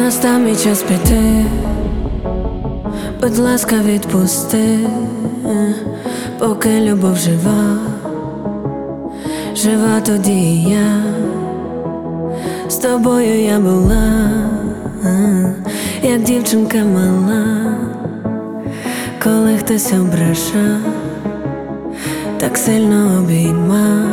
настав мій час піти, будь ласка, відпусти, поки любов жива, жива тоді і я. З тобою я була, як дівчинка мала, коли хтось ображав, так сильно обіймав.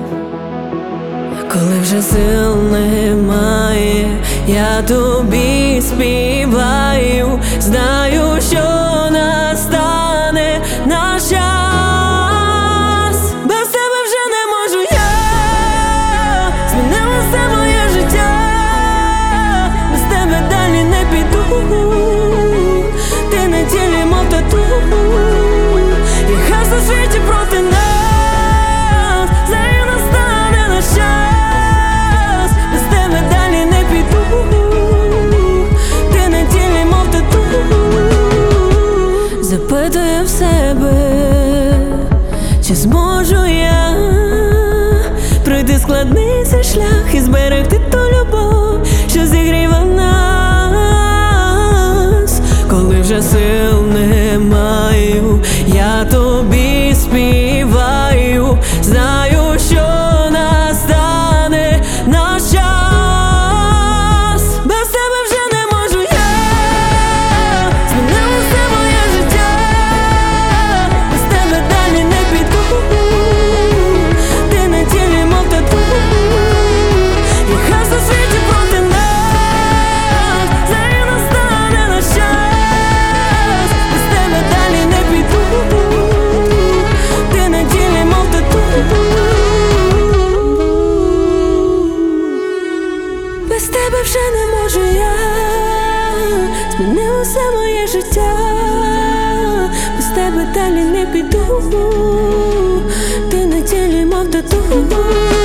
Коли вже сил немає, я тобі співаю, знаю, що настане наш час. Без тебе вже не можу я, змінило все моє життя. Без тебе далі не піду, ти на тілі, мов тату. І хай все світі проти нас, знаю, настане наш час. Без тебе далі не піду, ти на тілі, мов тату. Запитую в себе, чи зможу я пройти складний цей шлях і зберегти ту любов, що зігрівав нас. Коли вже сил не маю, я тобі співаю, знаю, що настане наш час. Без тебе вже не можу я, змінило все моє життя. Без тебе далі не піду, ти на тілі, мов тату. І хай все світі проти нас, знаю, настане наш час. Без тебе далі не піду, ти на тілі, мов тату. Без тебе вже не можу я, змінило все моє життя. Без тебе далі не піду, ти на тілі, мов тату.